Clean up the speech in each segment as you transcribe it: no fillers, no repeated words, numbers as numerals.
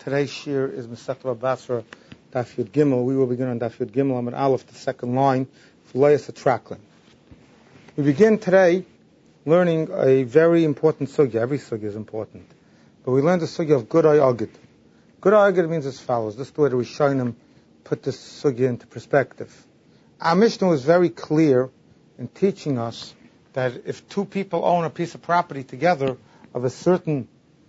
Today's shir is Masechet Bava Basra, Daf Yud Gimel. We will begin on Daf Yud Gimel, Amud Aleph, the second line, V'lo Yaseh. We begin today learning a very important sugya. Every sugya is important. But we learned the sugya of Gudai Agid. Gudai Agid means as follows. This is the way the Rishonim put this sugya into perspective. Our Mishnah was very clear in teaching us that if two people own a piece of property together of a certain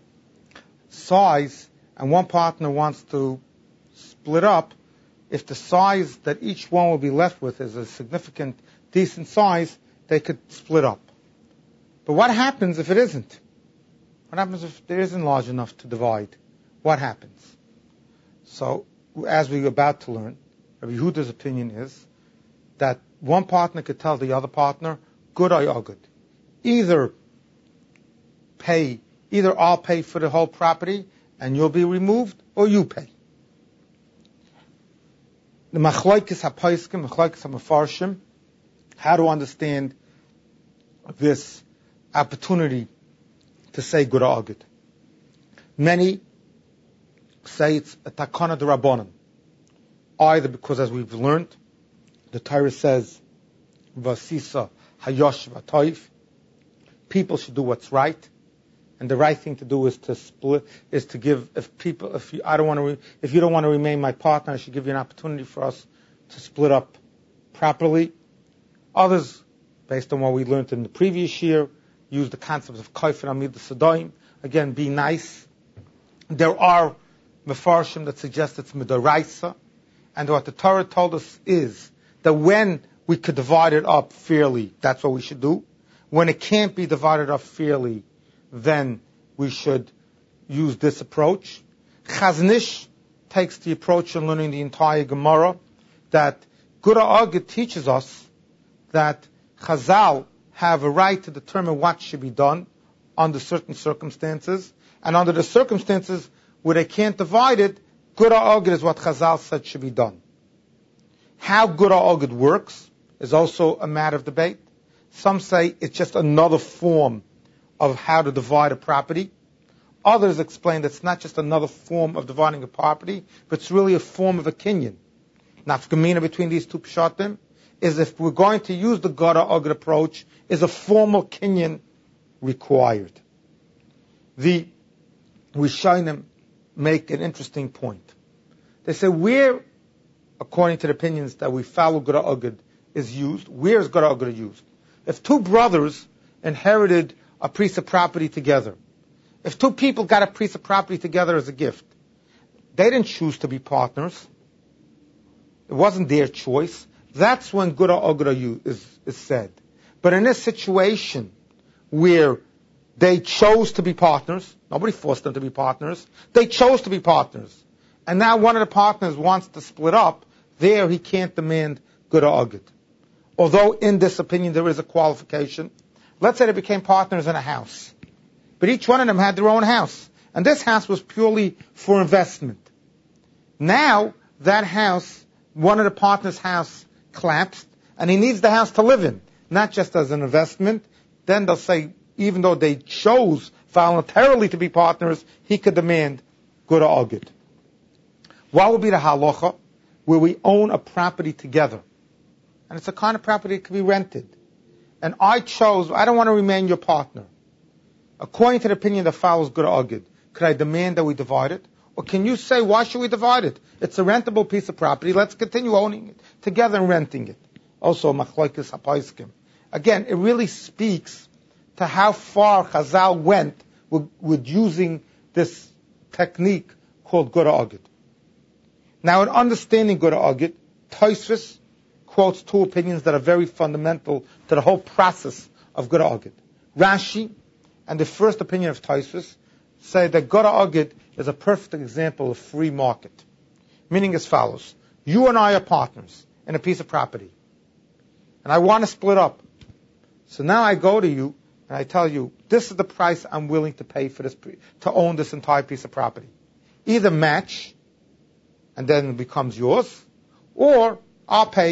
size, and one partner wants to split up, if the size that each one will be left with is a significant, decent size, they could split up. But what happens if it isn't? What happens if there isn't large enough to divide? What happens? So, as we're about to learn, Rabbi Yehuda's opinion is that one partner could tell the other partner, good or agud. Either I'll pay for the whole property and you'll be removed, or you pay. The machlokes hapaiskim, machlokes hamefarshim, how to understand this opportunity to say good or agud. Many say it's a takana d'rabbanan, either because, as we've learned, the Torah says, "Vasisa hayosh v'toiv," people should do what's right. And the right thing to do is to split, is to give, if you don't want to remain my partner, I should give you an opportunity for us to split up properly. Others, based on what we learned in the previous year, use the concepts of kaif and amid the again, be nice. There are mefarshim that suggest it's midaraisa, and what the Torah told us is that when we could divide it up fairly, that's what we should do. When it can't be divided up fairly, then we should use this approach. Chazon Ish takes the approach in learning the entire Gemara that Gudai Agid teaches us that Chazal have a right to determine what should be done under certain circumstances, and under the circumstances where they can't divide it, Gudai Agid is what Chazal said should be done. How Gudai Agid works is also a matter of debate. Some say it's just another form of how to divide a property. Others explain that it's not just another form of dividing a property, but it's really a form of a kinyan. Nafkamina between these two pshatim is if we're going to use the Gudai Agid approach, is a formal kinyan required. The Rishonim make an interesting point. They say where, according to the opinions that we follow Gudai Agid is used, where is Gudai Agid used? If two brothers inherited a piece of property together, if two people got a piece of property together as a gift, they didn't choose to be partners. It wasn't their choice. That's when Gudai Agid is said. But in this situation where they chose to be partners, nobody forced them to be partners, they chose to be partners, and now one of the partners wants to split up, there he can't demand Gudai Agid. Although in this opinion there is a qualification. Let's say they became partners in a house, but each one of them had their own house, and this house was purely for investment. Now that house, one of the partners' house collapsed, and he needs the house to live in, not just as an investment. Then they'll say, even though they chose voluntarily to be partners, he could demand Gudai Agid. What would be the halacha where we own a property together? And it's a kind of property that can be rented. And I don't want to remain your partner. According to the opinion that follows Gudai Agid, could I demand that we divide it? Or can you say, why should we divide it? It's a rentable piece of property. Let's continue owning it together and renting it. Also, machlokes hapaiskim. Again, it really speaks to how far Chazal went with using this technique called Gudai Agid. Now, in understanding Gudai Agid, Tosfos quotes two opinions that are very fundamental to the whole process of Gudai Agid. Rashi and the first opinion of Tosfos say that Gudai Agid is a perfect example of free market. Meaning as follows. You and I are partners in a piece of property. And I want to split up. So now I go to you and I tell you, this is the price I'm willing to pay for this, to own this entire piece of property. Either match, and then it becomes yours, or I'll pay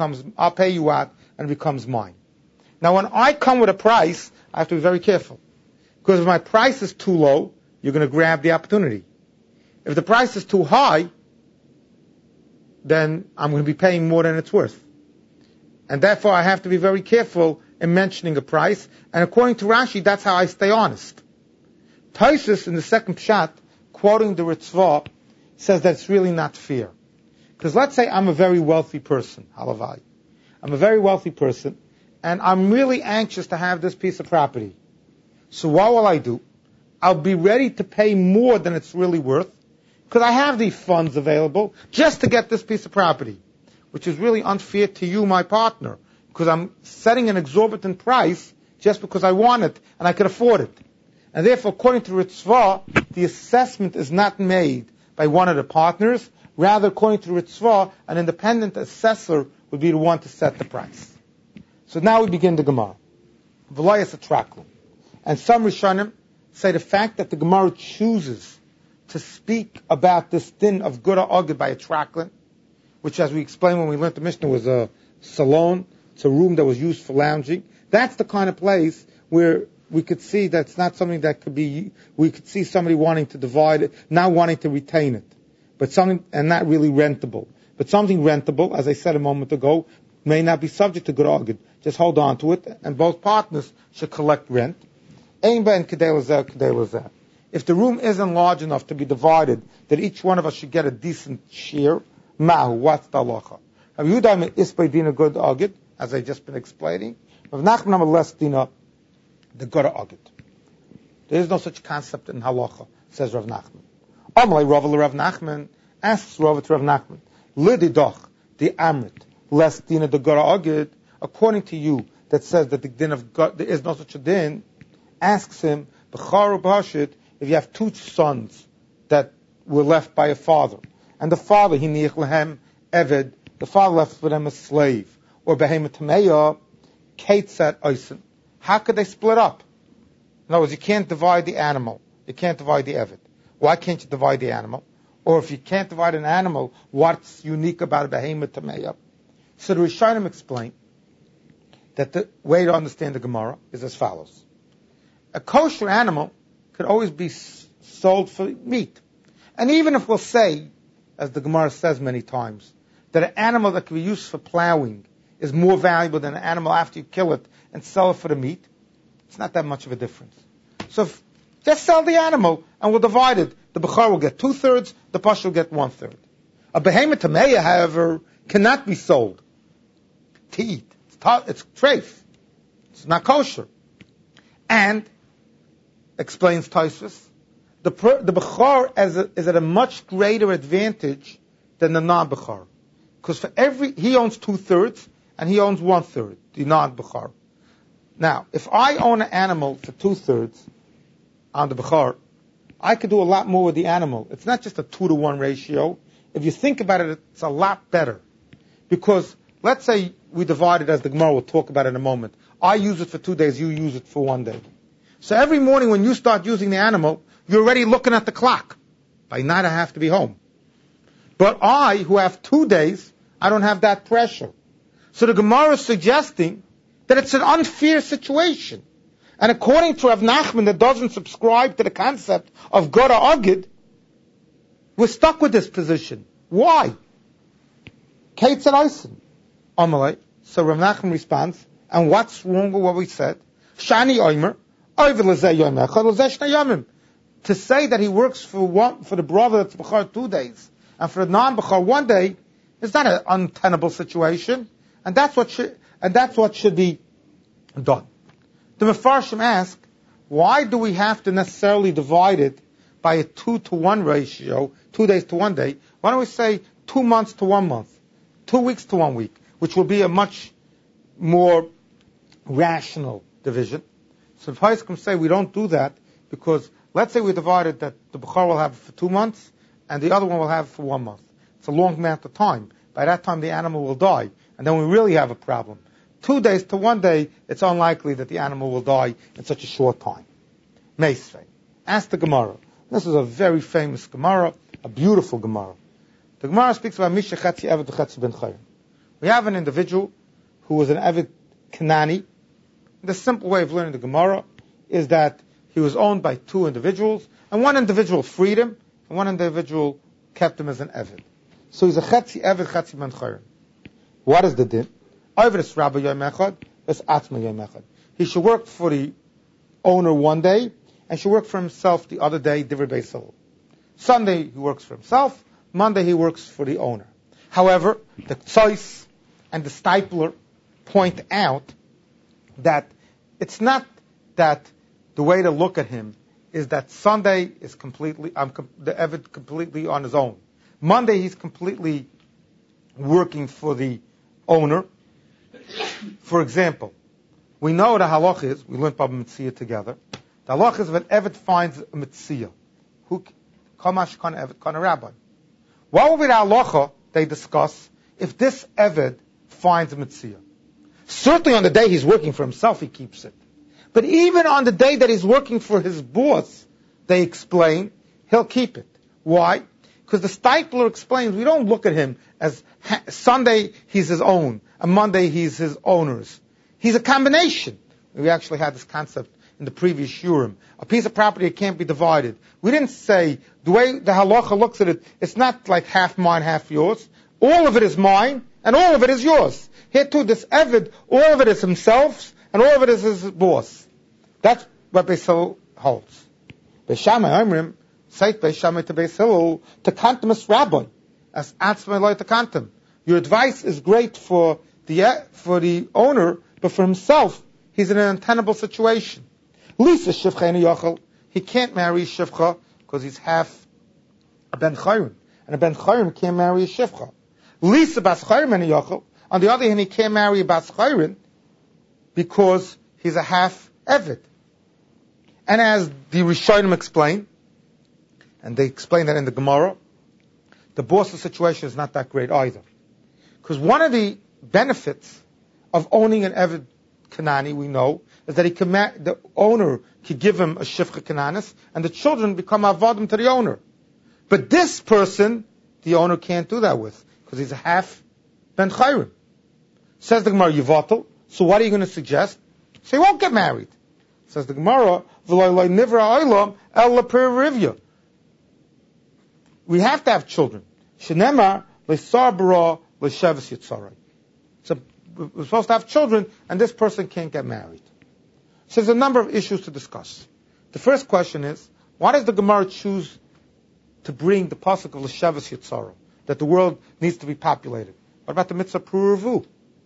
you out and it becomes mine. Now when I come with a price, I have to be very careful. Because if my price is too low, you're going to grab the opportunity. If the price is too high, then I'm going to be paying more than it's worth. And therefore I have to be very careful in mentioning a price. And according to Rashi, that's how I stay honest. Taisus in the second pshat, quoting the Ritzvah, says that it's really not fair. Because let's say I'm a very wealthy person, halavai. I'm a very wealthy person, and I'm really anxious to have this piece of property. So what will I do? I'll be ready to pay more than it's really worth, because I have these funds available just to get this piece of property, which is really unfair to you, my partner, because I'm setting an exorbitant price just because I want it and I can afford it. And therefore, according to Ritzvah, the assessment is not made by one of the partners. Rather, according to Ritzvah, an independent assessor would be the one to set the price. So now we begin the Gemara. V'layas atraklum. And some Rishonim say the fact that the Gemara chooses to speak about this din of Gura Ogid by a traklin, which, as we explained when we learned the Mishnah, was a salon. It's a room that was used for lounging. That's the kind of place where we could see that's not something that could be, we could see somebody wanting to divide it, not wanting to retain it, but something, and not really rentable. But something rentable, as I said a moment ago, may not be subject to Gura Ogid. Just hold on to it, and both partners should collect rent. If the room isn't large enough to be divided, that each one of us should get a decent share, Mahu, what's the halacha? Rabbi Yehuda Isbay Dina Gura Ogid, as I just been explaining. Rav Nachman less Dina, the Gura Ogid. There is no such concept in halacha, says Rav Nachman. Amalei Rav Nachman asks Rav to Rav Nachman, Lididoch, the Amrit, less Dina the Gura Ogid, according to you, that says that the din of God, there is no such a din, asks him, B'char B'hashit, if you have two sons that were left by a father, and the father, Hiniach Lehem Eved, the father left for them a slave, or Behemoth Tameya, Ketzat Oisen. How could they split up? In other words, you can't divide the animal. You can't divide the Eved. Why can't you divide the animal? Or if you can't divide an animal, what's unique about a Behemoth Tameya? So the Rishonim explain that the way to understand the Gemara is as follows. A kosher animal could always be sold for meat. And even if we'll say, as the Gemara says many times, that an animal that can be used for plowing is more valuable than an animal after you kill it and sell it for the meat, it's not that much of a difference. So just sell the animal and we'll divide it. The Bechar will get 2/3, the Pasha will get 1/3. A Behemoth Tameya, however, cannot be sold to eat. It's treif. It's not kosher. And, explains Tosfos, the Bechar is at a much greater advantage than the non-Bechar. Because he owns 2/3 and he owns 1/3, the non-Bechar. Now, if I own an animal for 2/3 on the Bechar, I could do a lot more with the animal. It's not just a 2-to-1 ratio. If you think about it, it's a lot better. Because let's say we divide it, as the Gemara will talk about in a moment. I use it for 2 days, you use it for 1 day. So every morning when you start using the animal, you're already looking at the clock. By night I have to be home. But I, who have 2 days, I don't have that pressure. So the Gemara is suggesting that it's an unfair situation. And according to Rav Nachman, that doesn't subscribe to the concept of Gura Ogid, we're stuck with this position. Why? Kate said Eisen. Amalei. So Rav Nachman responds, and what's wrong with what we said? Shani Oimer, to say that he works for the brother that's Bechar 2 days, and for the non-Bechar 1 day, is not an untenable situation, and that's what should be done. The Mefarshim ask, why do we have to necessarily divide it by a 2-to-1 ratio, 2 days to 1 day? Why don't we say 2 months to 1 month, 2 weeks to 1 week, which will be a much more rational division. So the Paiskim say we don't do that because let's say we divide it that the Bechar will have it for 2 months and the other one will have it for 1 month. It's a long amount of time. By that time the animal will die and then we really have a problem. 2 days to 1 day, it's unlikely that the animal will die in such a short time. Meisvei. Ask the Gemara. This is a very famous Gemara, a beautiful Gemara. The Gemara speaks about Misha Chetzi Eved Chetzi Ben Chayim. We have an individual who was an Eved Kanani. The simple way of learning the Gemara is that he was owned by 2 individuals, and one individual freed him, and one individual kept him as an Eved. So he's a Chetzi Eved, Chetzi Ben Chayrim. What is the din? Ovdus Rabbi Yom Echad, it's Atzma Yom Echad. He should work for the owner one day, and should work for himself the other day, Divrei Beis Hillel. Sunday he works for himself, Monday he works for the owner. However, the Tzos and the Stipler point out that it's not that the way to look at him is that Sunday is completely, the Eved completely on his own. Monday he's completely working for the owner. For example, we know the halach is, we learned Baba Mitzvah together, the halach is when Eved finds a Mitzvah. Who, Kamash Kan Eved Kan a Rabbi. What will be the halacha they discuss if this Eved finds a Mitzvah? Certainly on the day he's working for himself, he keeps it. But even on the day that he's working for his boss, they explain, he'll keep it. Why? Because the Stipler explains, we don't look at him as Sunday he's his own, and Monday he's his owner's. He's a combination. We actually had this concept in the previous Shurim. A piece of property that can't be divided. We didn't say, the way the halacha looks at it, it's not like half mine, half yours. All of it is mine, and all of it is yours. Here too, this Eved, all of it is himself, and all of it is his boss. That's what Beis Hillel holds. Beis Shammai Omrim, Seit Beis Shammai to Beis Hillel, to kantam as rabbi, as atzmai loy to kantam. Your advice is great for the owner, but for himself, he's in an untenable situation. Lisa Shivcha and Yochel, he can't marry Shivcha because he's half a Ben Chayrim, and a Ben Chayrim can't marry a Shivcha. Lisa Bas Chayrim and Yochel, on the other hand, he can't marry a Bas Chayrim because he's a half Eved. And as the Rishonim explain, and they explain that in the Gemara, the boss's situation is not that great either. Because one of the benefits of owning an Eved Kanani, we know, is that the owner could give him a Shivcha Kananis, and the children become Avadim to the owner. But this person, the owner can't do that with, because he's a half Ben Chayrim. Says the Gemara, Yivatel, so what are you going to suggest? So he won't get married. Says the Gemara, we have to have children. Shenemar le'sarbara le'sheves yitzarei. So we're supposed to have children, and this person can't get married. So there's a number of issues to discuss. The first question is, why does the Gemara choose to bring the pasuk of l'sheves yitzarei, that the world needs to be populated? What about the mitzvah pruruvu?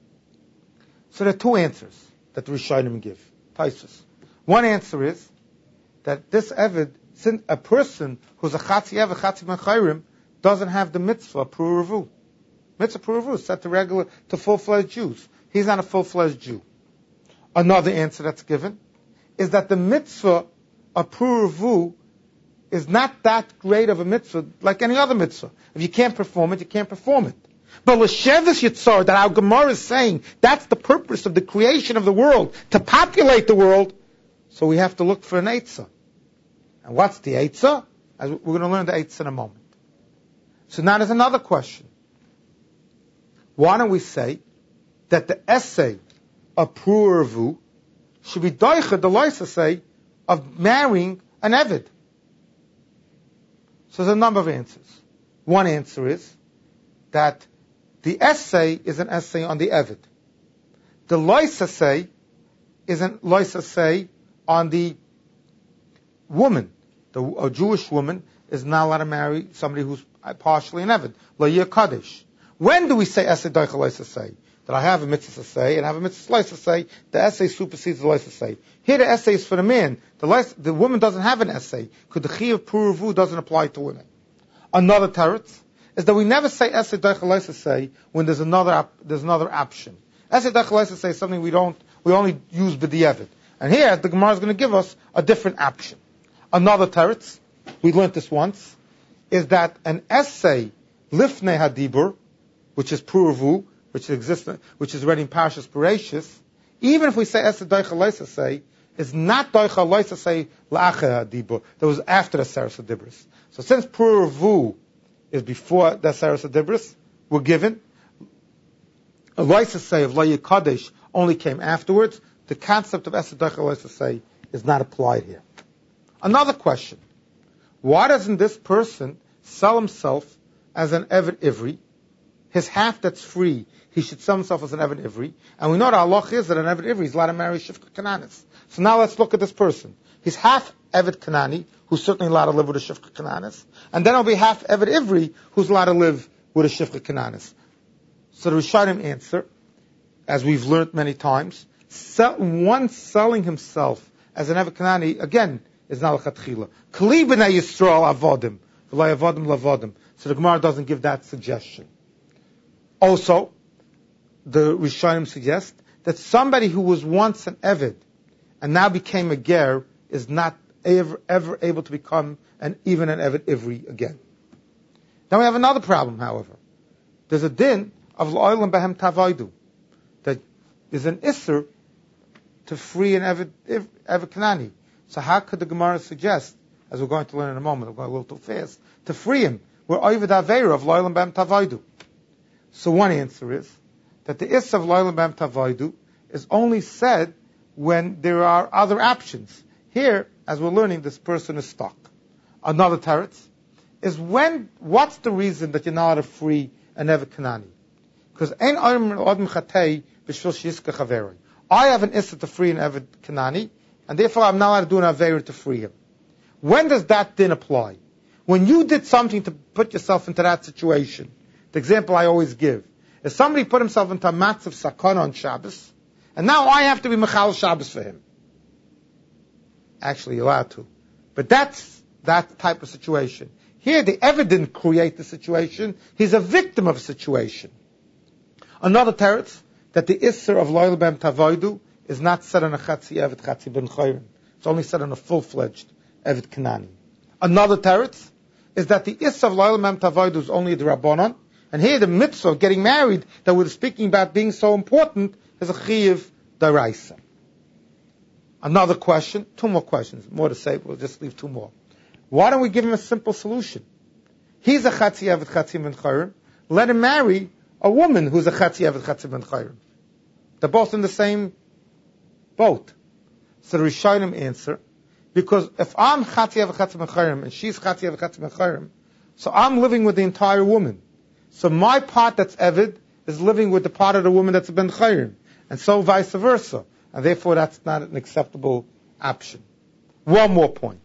So there are two answers that the Rishonim give. Taisus. One answer is that this Eved, since a person who's a Chatzi Eved, Chatzi Ben Chayrim, doesn't have the mitzvah Pruruvu. Mitzvah Pruruvu is set to full-fledged Jews. He's not a full-fledged Jew. Another answer that's given is that the mitzvah of Pruruvu is not that great of a mitzvah like any other mitzvah. If you can't perform it, you can't perform it. But l'sheves yitzar, that our Gemara is saying, that's the purpose of the creation of the world, to populate the world. So we have to look for an Eitzah. And what's the Eitzah? We're going to learn the Eitzah in a moment. So now there's another question. Why don't we say that the essay of Pruruvu should be doicha the lois essay of marrying an Eved? So there's a number of answers. One answer is that the essay is an essay on the Eved. The lois essay is an lois essay on the woman. A Jewish woman is not allowed to marry somebody who's partially an Eved. Lo yeh Kaddish. When do we say essay doicha lois essay? That I have a mitzvah essay and I have a mitzvah lois essay. The essay supersedes the lois essay. Here the essay is for the man. The woman doesn't have an essay because the chi of Pruruvu doesn't apply to women. Another teretz is that we never say essay doicha lois essay when there's another option. Essay doicha lois essay is something we only use b'di'evet. And here, the Gemara is going to give us a different option. Another teretz, we learned this once, is that an essay, lifnei hadibur, which is pruruvu, which is already in Parshas Bereshis, even if we say essay doicha lois essay, is not doicha lois essay la'acher hadibur. That was after the Seres HaDibros. So since pruruvu is before the Seres HaDibros, we're given a lois essay of lo yeh Kaddish only came afterwards. The concept of essay doicha lois essay is not applied here. Another question. Why doesn't this person sell himself as an Eved Ivri? His half that's free, he should sell himself as an Eved Ivri. And we know the halach is that an Eved Ivri is allowed to marry Shifka Kananis. So now let's look at this person. He's half Eved Kanani, who's certainly allowed to live with a Shifka Kananis. And then it'll be half Eved Ivri, who's allowed to live with a Shifka Kananis. So the Rishonim answer, as we've learned many times, one selling himself as an Eved Kanani, again, is not l'chatchila. Kli b'nei Yisrael avodim, v'lo avodim lavodim. So the Gemara doesn't give that suggestion. Also, the Rishonim suggest that somebody who was once an Eved and now became a Ger is not ever able to become even an Eved Ivri again. Now we have another problem, however. There's a din of l'olam behem tavaydu, that is an isser to free an Eved Kanani. So how could the Gemara suggest, as we're going to learn in a moment, we're going a little too fast, to free him? We're oivad aveira of l'olam behem tavaydu. So one answer is that the isser of l'olam behem tavaydu is only said when there are other options. Here, as we're learning, this person is stuck. Another teretz is what's the reason that you're not allowed to free an Eved Kanani? Because I have an issa to free an Eved Kanani, and therefore I'm not allowed to do an Aveira to free him. When does that din apply? When you did something to put yourself into that situation. The example I always give is somebody put himself into a matz of sakana on Shabbos, and now I have to be Mechal Shabbos for him. Actually, you're allowed to. But that's that type of situation. Here, the Eved didn't create the situation. He's a victim of a situation. Another teretz, that the Isser of Loyal Bem Tavoidu is not said on a Chatzi Eved Chatzi Ben Chayrim. It's only said on a full-fledged Eved Kanani. Another teretz is that the Isser of Loyal Bem Tavoidu is only the Rabbanon, and here the mitzvah of getting married that we're speaking about being so important is a Chiyiv Daraisa. Another question, two more questions, more to say, we'll just leave two more. Why don't we give him a simple solution? He's a Chatzi Eved Chatzi Ben Chayrim. Let him marry a woman who's a Chatzi Eved Chatzi Ben Chayrim. They're both in the same boat. So the Rishonim answer, because if I'm Chatzi Eved Chatzi Ben Chayrim and she's Chatzi Eved Chatzi Ben Chayrim, so I'm living with the entire woman. So my part that's Eved is living with the part of the woman that's Ben Chayrim, and so vice versa. And therefore that's not an acceptable option. One more point.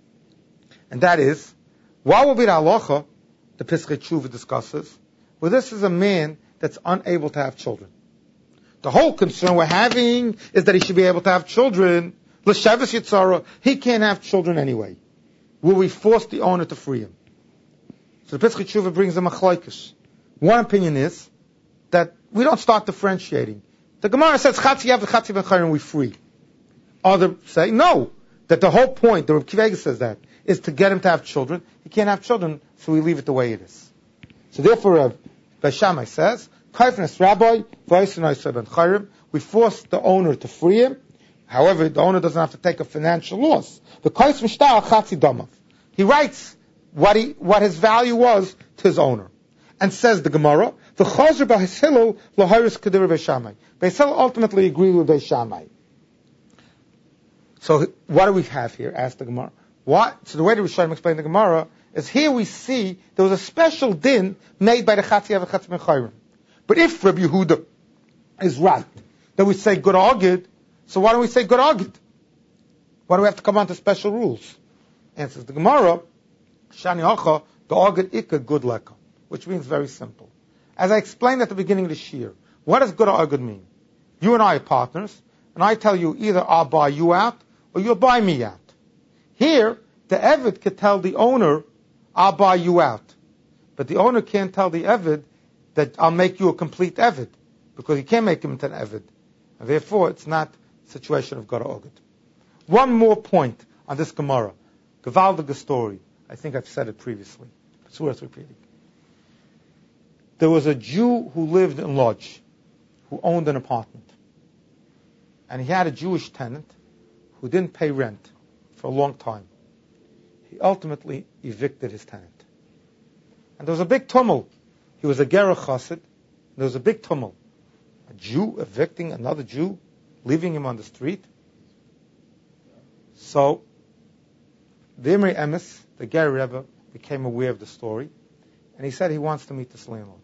And that is, why will be the halacha, the Pesach Tshuva discusses, well, this is a man that's unable to have children. The whole concern we're having is that he should be able to have children. L'shavas yitzara, he can't have children anyway. Will we force the owner to free him? So the Pesach Tshuva brings a machlokes. One opinion is that we don't start differentiating. The Gemara says, Chatzi Eved Chatzi Ben Chayrim, we free. Others say, no, that the whole point, the Reb Kiva says that, is to get him to have children. He can't have children, so we leave it the way it is. So therefore, Reb Shammai says, Kaifnes Rabbi, Vaysenai Ben Chayrim, we force the owner to free him. However, the owner doesn't have to take a financial loss. The Kais Mishtar Chatzi Damav. He writes what his value was to his owner. And says the Gemara, the Chazer Beis Hillel Lahiris Kedir Beis Shammai. Beis Hillel ultimately agreed with Beis Shammai. So what do we have here? Asked the Gemara. So the way the Rishonim explain the Gemara is here we see there was a special din made by the Chatzi Eved Chatzi Ben Chayrim. But if Rabbi Yehuda is right, that we say good agid, so why don't we say good agid? Why do we have to come on to special rules? Answers the Gemara, Shani Hacha, the agid ikka good leka, which means very simple. As I explained at the beginning of this year, what does good agid mean? You and I are partners, and I tell you either I'll buy you out or you'll buy me out. Here, the Eved could tell the owner, I'll buy you out. But the owner can't tell the Eved that I'll make you a complete Eved, because he can't make him into an Eved. And therefore, it's not a situation of Gora Oged. One more point on this Gemara. Gewaldige story. I think I've said it previously. It's worth repeating. There was a Jew who lived in Lodz, who owned an apartment. And he had a Jewish tenant who didn't pay rent for a long time. He ultimately evicted his tenant. And there was a big tumult. He was a Gerach Chassid. There was a big tumult. A Jew evicting another Jew, leaving him on the street. So, the Imrei Emes, the Ger Rebbe became aware of the story, and he said he wants to meet this landlord.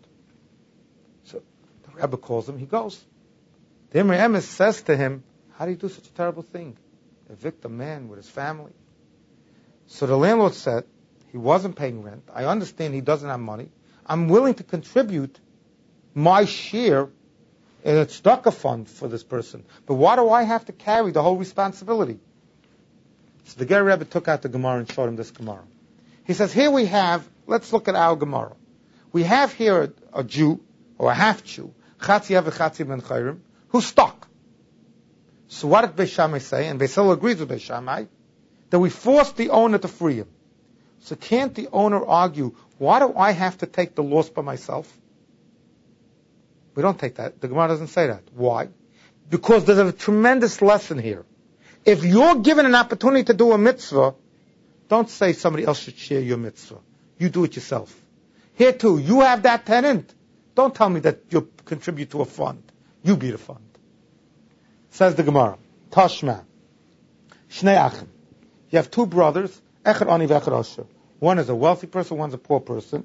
So the Rebbe calls him, he goes. The Imre Emes says to him, how do you do such a terrible thing? Evict a man with his family. So the landlord said, he wasn't paying rent. I understand he doesn't have money. I'm willing to contribute my share in a tzedakah fund for this person. But why do I have to carry the whole responsibility? So the Ger Rebbe took out the Gemara and showed him this Gemara. He says, here we have, let's look at our Gemara. We have here a Jew, or a half-Jew, Chatzi Ev Chatzi Ben Chayrim, who's stuck. So what did Beis Shammai say? And Beis Hillel agrees with Beis Shammai, that we force the owner to free him. So can't the owner argue, why do I have to take the loss by myself? We don't take that. The Gemara doesn't say that. Why? Because there's a tremendous lesson here. If you're given an opportunity to do a mitzvah, don't say somebody else should share your mitzvah. You do it yourself. Here too, you have that tenant. Don't tell me that you contribute to a fund. You be the fund. Says the Gemara, Tashma, Shnei Achim. You have two brothers, Echad Ani v'Echad Asher. One is a wealthy person, one's a poor person.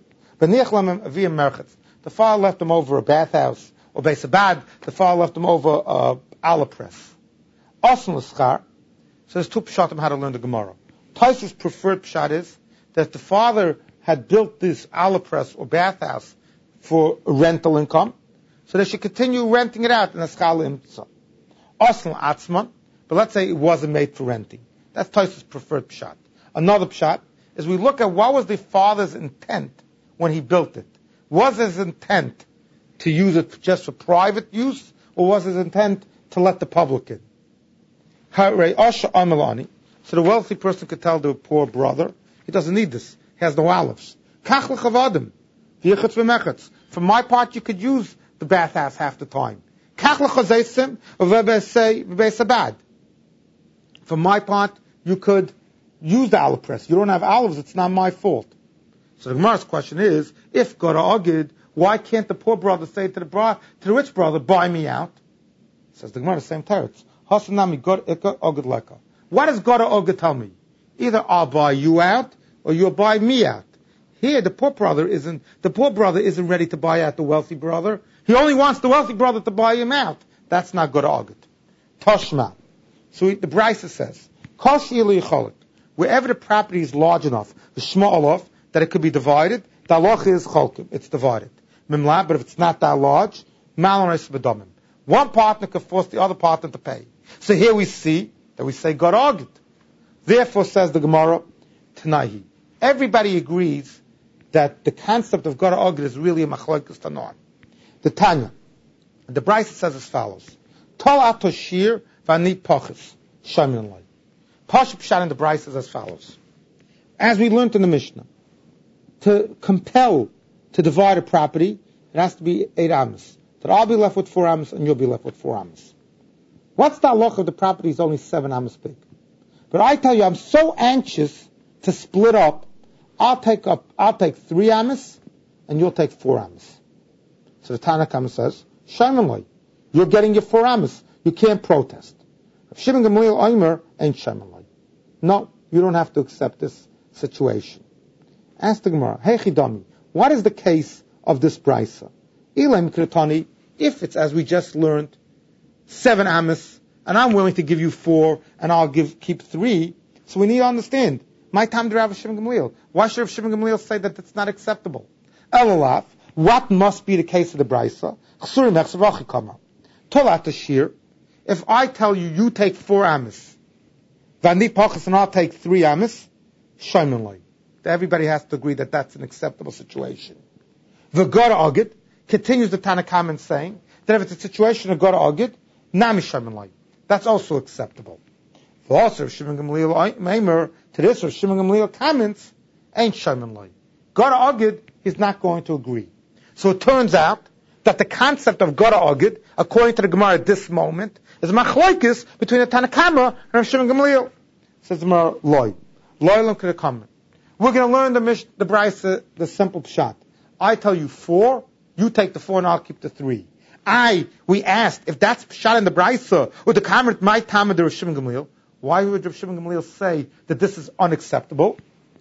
The father left them over a bathhouse, or Beis Abad, the father left them over a ala press. Asan l'schar. So there's two pshatim how to learn the Gemara. Taisus' preferred pshat is that the father had built this ala press or bathhouse for rental income, so they should continue renting it out in a schal imtza. Asan l'Atzman, but let's say it wasn't made for renting. That's Taisus' preferred pshat. Another pshat is we look at what was the father's intent when he built it. Was his intent to use it just for private use, or was his intent to let the public in? So the wealthy person could tell the poor brother, he doesn't need this. He has no olives. For my part, you could use the bathhouse half the time. For my part, you could use the olive press. You don't have olives, it's not my fault. So the Gemara's question is, if Gora Ogid, why can't the poor brother say to the rich brother, buy me out? Says the Gemara, same teretz. Hasanami Gora Ogid Leka. What does Gora Ogid tell me? Either I'll buy you out, or you'll buy me out. Here, the poor brother isn't ready to buy out the wealthy brother. He only wants the wealthy brother to buy him out. That's not Gora Ogid. Toshma. So the Brisa says, wherever the property is large enough, the small enough, that it could be divided, the halacha is cholkim, it's divided. Mimla, but if it's not that large, malon reis b'domim. One partner could force the other partner to pay. So here we see that we say Gora Ogid. Therefore, says the Gemara, Tanahi. Everybody agrees that the concept of Gora Ogid is really a machlokes tanon. The Tanya, the Brisa says as follows: Tol atoshir v'ani pochis shamin lay. Pashup pshat in the Brisa is as follows: as we learned in the Mishnah, to compel to divide a property, it has to be 8 amos. That I'll be left with 4 amos and you'll be left with 4 amos. What's the halacha if the property is only 7 amos big? But I tell you, I'm so anxious to split up, I'll take 3 amos and you'll take 4 amos. So the Tanna Kama says, Shaimanlai, you're getting your 4 amos. You can't protest. Shimon Gamliel Omer ain't Shaimanlai. No, you don't have to accept this situation. Ask the Gemara, hey Chidami, what is the case of this Brisa? Ilem Kretani, if it's as we just learned, 7 amos, and I'm willing to give you 4, and I'll keep 3, so we need to understand, my time to Rav Shimon Gamliel. Why should Rav Shimon Gamliel say that it's not acceptable? Elalaf, what must be the case of the Brisa? If I tell you, you take 4 amos, and I'll take 3 amos, Shaimanlai. Everybody has to agree that that's an acceptable situation. The Gora Ogid continues the Tanna Kama saying that if it's a situation of Gora Ogid, Nami Shaimanlai. That's also acceptable. For also, Shimon Gamliel Meimer, to this, or Shimon Gamliel comments, ain't Shaimanlai. Gora Ogid is not going to agree. So it turns out that the concept of Gora Ogid, according to the Gemara at this moment, is machlokes between the Tanna Kama and Shimon Gamliel. Says the Gemara, Loi. Loi could come. We're going to learn the Brisa, the simple pshat. I tell you 4, you take the 4 and I'll keep the 3. We asked, if that's pshat in the Brisa, or the comment my time of the Rav Shimon Gamliel, why would Rav Shimon Gamliel say that this is unacceptable?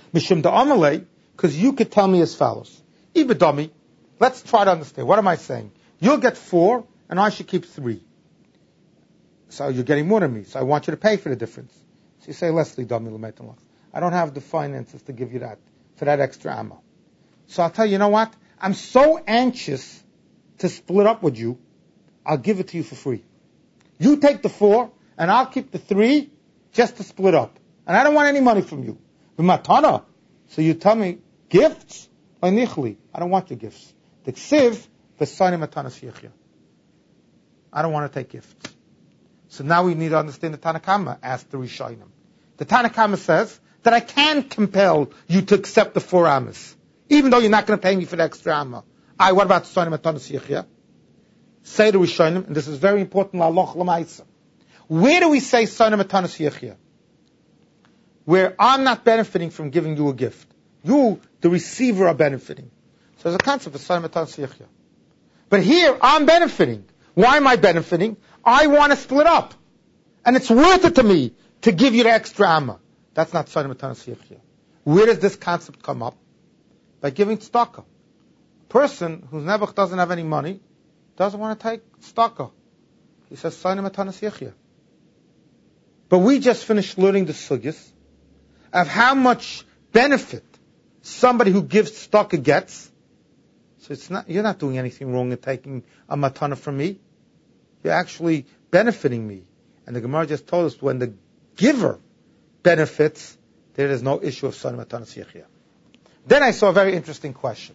Mishum da amalei, because you could tell me as follows. Ibadami, let's try to understand. What am I saying? You'll get 4, and I should keep 3. So you're getting more than me, so I want you to pay for the difference. So you say, Leslie, dami l'metan lach. I don't have the finances to give you that, for that extra ammo. So I'll tell you, you know what? I'm so anxious to split up with you, I'll give it to you for free. You take the 4, and I'll keep the 3 just to split up. And I don't want any money from you. V'matana. So you tell me, gifts? I don't want your gifts. The ksiv, v'sani matanas yichya. I don't want to take gifts. So now we need to understand the Tanakama, asked the Rishonim. The Tanakama says that I can compel you to accept the 4 amas, even though you're not going to pay me for the extra amma. What about Sani Matanas Yichya? Say the Rishonim, and this is very important, La'aloch L'maisa. Where do we say Sani Matanas Yichya? Where I'm not benefiting from giving you a gift. You, the receiver, are benefiting. So there's a concept of Sani Matanas Yichya. But here, I'm benefiting. Why am I benefiting? I want to split up. And it's worth it to me to give you the extra amma. That's not Sani Matanas Yichya. Where does this concept come up? By giving tzedakah. A person whose nebuch doesn't have any money doesn't want to take tzedakah. He says Sani Matanas Yichya. But we just finished learning the sugyas of how much benefit somebody who gives tzedakah gets. So it's not, you're not doing anything wrong in taking a matana from me. You're actually benefiting me. And the Gemara just told us when the giver benefits, there is no issue of Sani Matanas Yichya. Then I saw a very interesting question.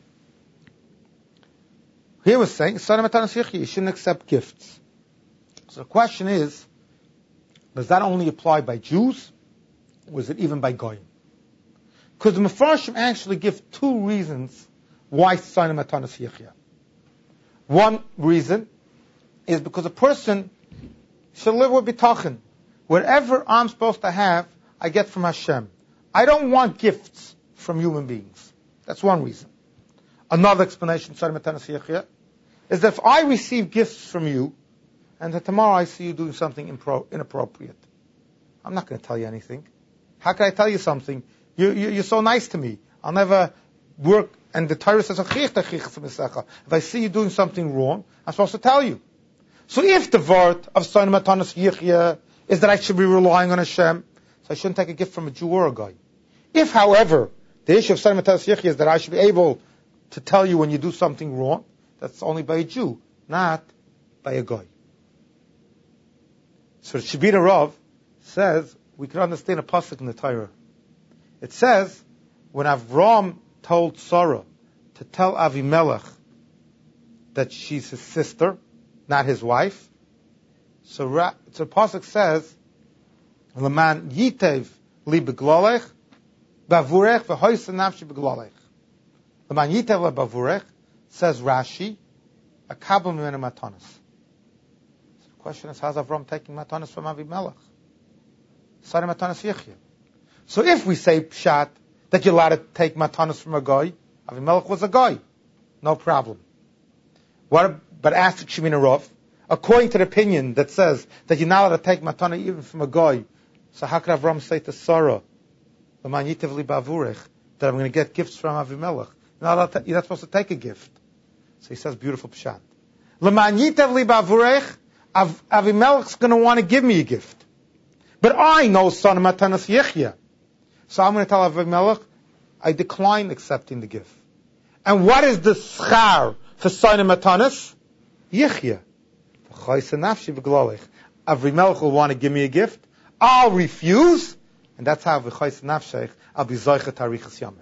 Here was saying, Sani Matanas Yichya, you shouldn't accept gifts. So the question is, does that only apply by Jews? Or is it even by Goyim? Because the Mefarshim actually give 2 reasons why Sani Matanas Yichya. One reason is because a person should live with bitachon. Whatever I'm supposed to have, I get from Hashem. I don't want gifts from human beings. That's one reason. Another explanation, Sani Matanas Yichya, is that if I receive gifts from you, and that tomorrow I see you doing something inappropriate, I'm not going to tell you anything. How can I tell you something? You're so nice to me. I'll never work. And the Torah says, if I see you doing something wrong, I'm supposed to tell you. So if the word of Sani Matanas Yichya is that I should be relying on Hashem, so I shouldn't take a gift from a Jew or a guy. If, however, the issue of Sani Matanas Yichya is that I should be able to tell you when you do something wrong, that's only by a Jew, not by a guy. So the Shibita Rav says, we can understand a pasuk in the Torah. It says, when Avram told Sarah to tell Avimelech that she's his sister, not his wife, so the pasuk says, L'man yitev li beglalech, bavurech v'hoysa nafshi beglalech. L'man yitev li bavurech, says Rashi, a kabel mimenu matanas. So the question is, how's Avram taking matanas from Avimelech? Sani Matanas Yichya. So if we say pshat that you're allowed to take matanas from a guy, Avimelech was a guy, no problem. But ask Shemina Rav, according to the opinion that says that you're not allowed to take matana even from a guy, so how could Avram say to Sarah, that I'm going to get gifts from Avimelech? You're not supposed to take a gift. So he says, beautiful pshat. Avimelech's going to want to give me a gift. But I know Sani Matanas Yichya. So I'm going to tell Avimelech, I decline accepting the gift. And what is the schar for Sani Matanas Yichya? Avimelech will want to give me a gift. I'll refuse. And that's how I'll be Zoichet Harichas Yamim.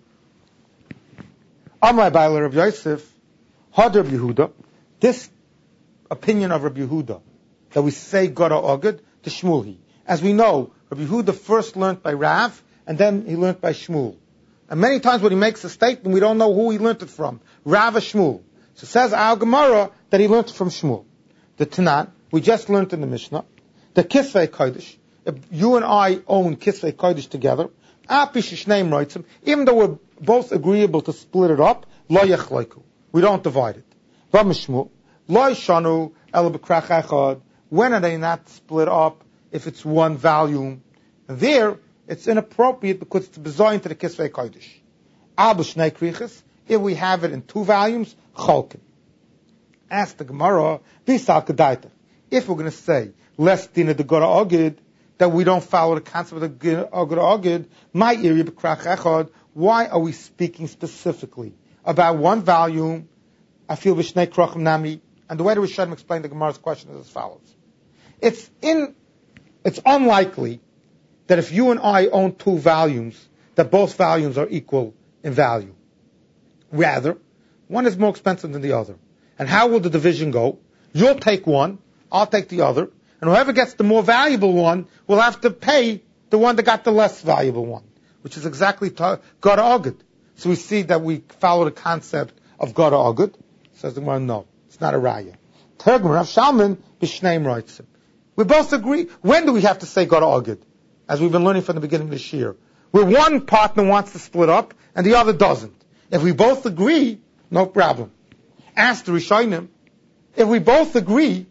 Amar Ba'al Rabbi Yosef, Had Rabbi Yehuda, this opinion of Rabbi Yehuda, that we say God or Oged, to Shmuel. As we know, Rabbi Yehuda first learned by Rav, and then he learned by Shmuel. And many times when he makes a statement, we don't know who he learned it from, Rav or Shmuel. So it says our Gemara that he learned it from Shmuel. The Tanan, we just learned in the Mishnah, the Kisvei Kodesh, if you and I own Kisvei Kodesh together, even though we're both agreeable to split it up, lo yachleiku, we don't divide it. V'mishmu, lo yishanu el b'krach echad, when are they not split up if it's one volume? And there, It's inappropriate because it's bezoin to the Kisvei Kodesh. Abu Shnei Krichas, if we have it in 2 volumes, Cholkin. Ask the Gemara, Bisal Kedaita. If we're going to say, less Dina de Gora Ogid, that we don't follow the concept of the Gora Ogid, my area B'krach Echad, why are we speaking specifically about 1 volume, I feel B'shnei Krachim Nami, and the way the Rishonim explain the Gemara's question is as follows. It's unlikely that if you and I own 2 volumes, that both volumes are equal in value. Rather, one is more expensive than the other. And how will the division go? You'll take one, I'll take the other, and whoever gets the more valuable one will have to pay the one that got the less valuable one, which is exactly Gora Ogid. So we see that we follow the concept of Gora Ogid. Says the Gemara, no, it's not a raya. Tergum Rav Shalman b'shneim roitzim. We both agree. When do we have to say Gora Ogid? As we've been learning from the beginning of this year. Where one partner wants to split up and the other doesn't. If we both agree, no problem. Ask the Rishonim, if we both agree,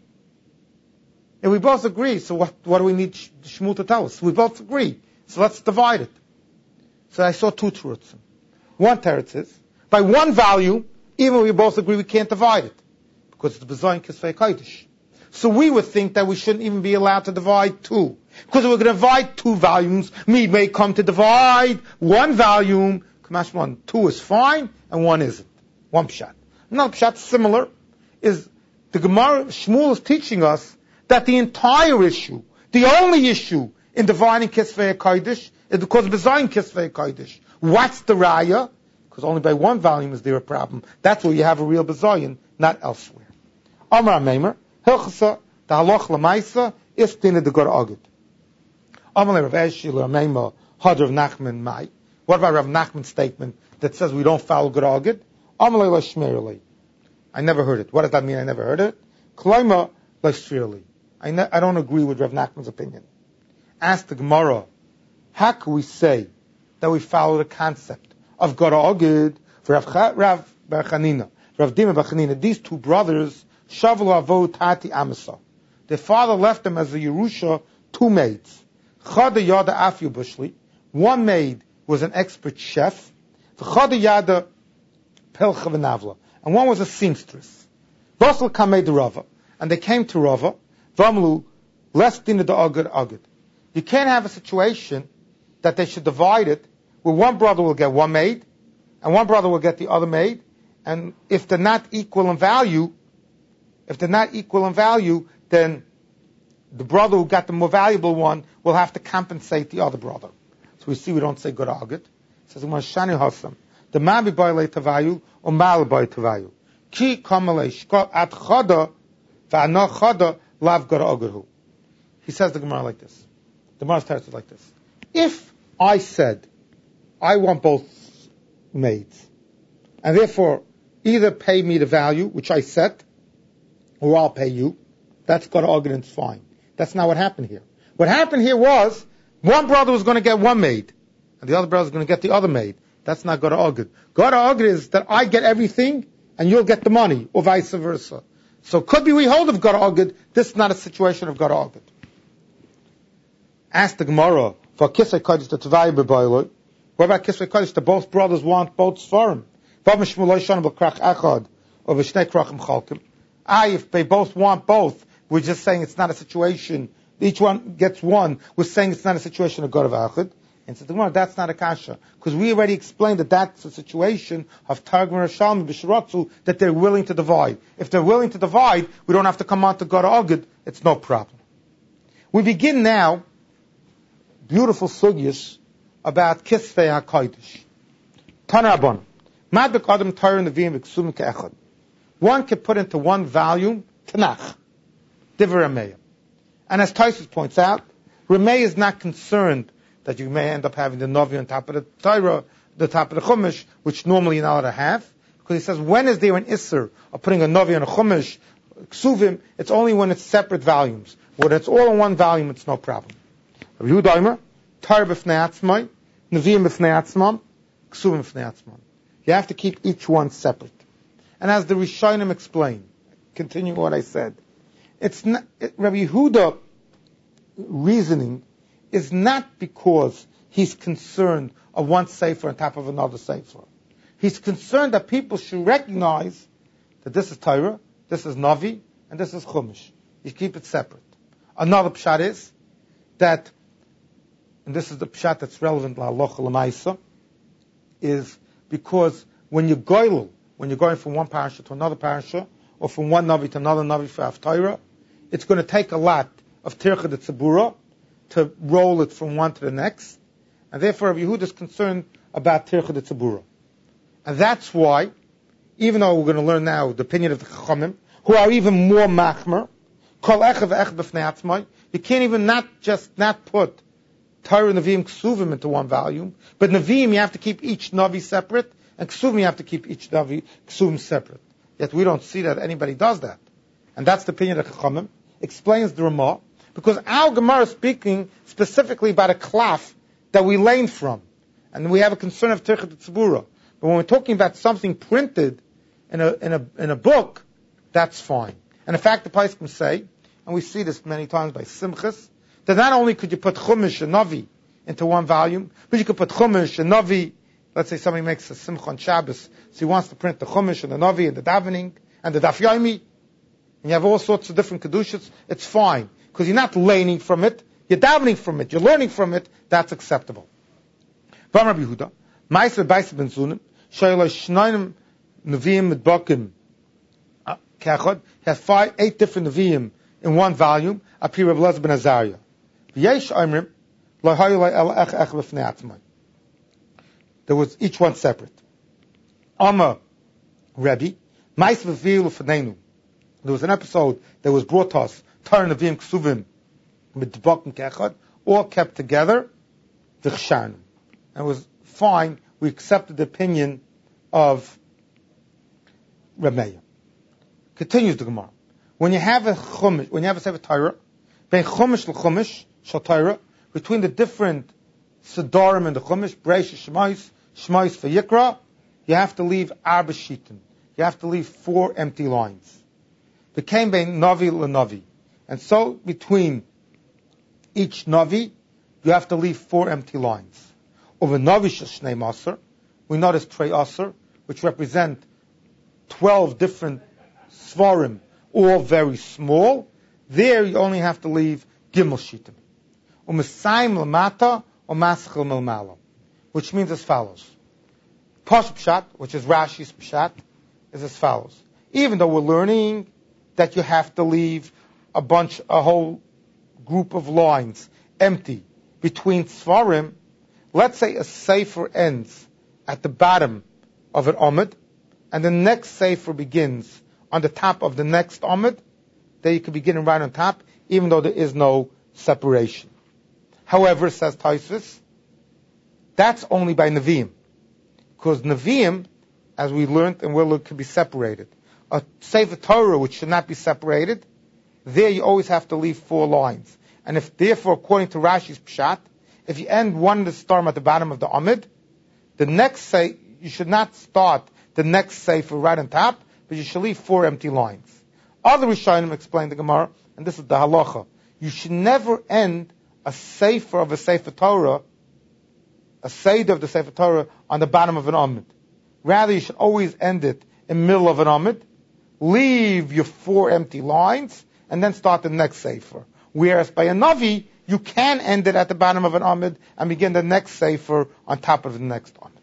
so what do we need Shmuel to tell us? We both agree. So let's divide it. So I saw 2 terutzim. One teretz is, by 1 value, even if we both agree we can't divide it. Because it's the Bezoin Kisvei Kodesh. So we would think that we shouldn't even be allowed to divide 2. Because if we're going to divide 2 volumes, we may come to divide 1 volume. Kamash 1, 2 is fine, and 1 isn't. 1 pshat. Another pshat similar is the Gemara, Shmuel is teaching us that the entire issue, the only issue in dividing Kisvei Kodesh is because of Bezoin Kisvei Kodesh. What's the raya? Because only by 1 volume is there a problem. That's where you have a real Bezoin, not elsewhere. Amar Meimer, Hilchasa, the Haloch Lamaisa, is Dina de Gora Ogid. Amar Rav Eshi, Rav Meimer, Had Rav Nachman Mai. What about Rav Nachman's statement that says we don't follow Gora Ogid? Amar Lo Shmerli. I never heard it. What does that mean? I never heard it. Kloima Lo Shmerli. I don't agree with Rav Nachman's opinion. Ask the Gemara, how can we say that we follow the concept of Gora Ogid for Rav Bar Chanina, Rav Dima Bar Chanina? These 2 brothers, Shavlu Avot Tati Amasa. Their father left them as a Yerusha 2 maids. Chada Yada Afyu Bushli. 1 maid was an expert chef. Chada Yada Pelcha V'Navla. And 1 was a seamstress. Basel Kamei de Rava. And they came to Rava. Vamlu, less Dina de Ogid. You can't have a situation that they should divide it where 1 brother will get 1 maid and 1 brother will get the other maid. And if they're not equal in value, then the brother who got the more valuable one will have to compensate the other brother. So we see we don't say Gora Ogid. It says, Shani Hasam. The Mabi Boyle Tavayu or Mal Boy Tavayu. Ki Kamale Shko at Chada Va'ana Chada Lav Gora Ogidhu. He says the Gemara like this. The Gemara starts like this. If I said, I want both maids, and therefore either pay me the value, which I set, or I'll pay you, that's Gora Ogid and it's fine. That's not what happened here. What happened here was, 1 brother was going to get 1 maid, and the other brother was going to get the other maid. That's not Gora Ogid. Gora Ogid is that I get everything, and you'll get the money, or vice versa. So could be we hold of Gora Ogid, this is not a situation of Gora Ogid. Ask the Gemara, for Kisvei Kodesh the Tavai B'Boiloi, what about Kisvei Kodesh, that both brothers want both Sfarim? If they both want both, we're just saying it's not a situation, each one gets 1, we're saying it's not a situation of Gora V'Achad. And so the Gemara, that's not a kasha. Because we already explained that that's a situation of Targum Rashalmi B'Sharatzu, that they're willing to divide. If they're willing to divide, we don't have to come on to Gora Ogid, it's no problem. We begin now, beautiful sugyas about Kisvei HaKodesh. Tanarabon. Madbek Adam Torah Nevi'im V'Ksumim Ke'echad. 1 can put into 1 volume, Tanakh, Divrei Rameya. And as Taisus points out, Rameya is not concerned that you may end up having the Novi on top of the Torah, the top of the Chumash, which normally you're not allowed to have. Because he says, when is there an Isser of putting a Novi on a Chumash, Ksuvim? It's only when it's separate volumes. When it's all in 1 volume, it's no problem. Rabbi Yehuda Omer, Torah b'fnei atzmai, Nevi'im b'fnei atzmam, Ksuvim b'fnei atzmam. You have to keep each one separate. And as the Rishonim explain, continuing what I said, it's not, Rabbi Yehuda reasoning is not because he's concerned of one sefer on top of another sefer. He's concerned that people should recognize that this is Torah, this is Navi, and this is Chumash. You keep it separate. Another pshat is that, and this is the pshat that's relevant to Halacha L'maisa, is because when you're goylel, when you're going from one parasha to another parasha, or from one Navi to another Navi for Haftarah, it's going to take a lot of Tircha de Tzibura to roll it from one to the next, and therefore Rabbi Yehuda is concerned about Tircha de Tzibura. And that's why, even though we're going to learn now the opinion of the Chachamim, who are even more machmer, kol echad ve'echad b'fnei atzmai, you can't even not put Torah, Nevi'im, Ksuvim into one volume, but Nevi'im you have to keep each Navi separate, and Ksuvim you have to keep each Navi, Ksuvim separate. Yet we don't see that anybody does that. And that's the opinion of the Chachamim. Explains the Ramah, because our Gemara is speaking specifically about a klaf that we learn from, and we have a concern of Tircha Tzibura. But when we're talking about something printed in a book, that's fine. And in fact, the Paiskim say, and we see this many times by Simchas, that not only could you put Chumash and Navi into one volume, but you could put Chumash and Navi. Let's say somebody makes a Simcha on Shabbos, so he wants to print the Chumash and the Navi and the Davening and the Daf Yomi, and you have all sorts of different Kedushas. It's fine, because you're not learning from it, you're davening from it, you're learning from it. That's acceptable. Rabbi Yehuda, Ma'aser B'Aisa ben Zunim, Shayla Shnayim Nevi'im Medbakim Kechad, has 8 different Nevi'im in one volume. Apir Rav Elazar ben Azariah. V'yesh Oimrim Lo Hayolei El Ech Ech B'Fnei Atzmai. There was each one separate. Amma Rebbe, Ma'aser V'Vi'u L'Fneinu. There was an episode that was brought to us, Torah Nevi'im Ksuvim Medbakim Kechad, all kept together, V'Chsharnu. And it was fine. We accepted the opinion of Reb Meir. Continues the Gemara. When you have a Chumash, when you have a Sefer Torah, ben Chumash l'Chumash shal Torah, between the different Sedarim and the Chumash, Breish Shemais, Shemais V'Yikra, you have to leave Arba Shitin. You have to leave 4 empty lines. Became ben Navi l'Navi. And so between each Navi, you have to leave 4 empty lines. Over Navi Shnei Maser, we notice Trei Aser, which represent 12 different Svarim, all very small. There you only have to leave Gimel Shitim. Umesayim Lamata or Maschel Melmala, which means as follows. Posh Pshat, which is Rashi's Pshat, is as follows. Even though we're learning that you have to leave a whole group of lines empty between Svarim, let's say a sefer ends at the bottom of an Amud, and the next sefer begins on the top of the next Amud, then you can begin right on top, even though there is no separation. However, says Tosfos, that's only by Nevi'im. Because Nevi'im, as we learned and will learn, can be separated. A Sefer Torah, which should not be separated, there you always have to leave 4 lines. And if, therefore, according to Rashi's Pshat, if you end one of the storm at the bottom of the Amud, the next you should not start the next sefer right on top, but you should leave 4 empty lines. Other Rishonim explain the Gemara, and this is the halacha. You should never end a sefer of a Sefer Torah, a seder of the Sefer Torah, on the bottom of an Amud. Rather, you should always end it in the middle of an Amud, leave your 4 empty lines, and then start the next sefer. Whereas by a Navi, you can end it at the bottom of an Amud and begin the next sefer on top of the next Amud.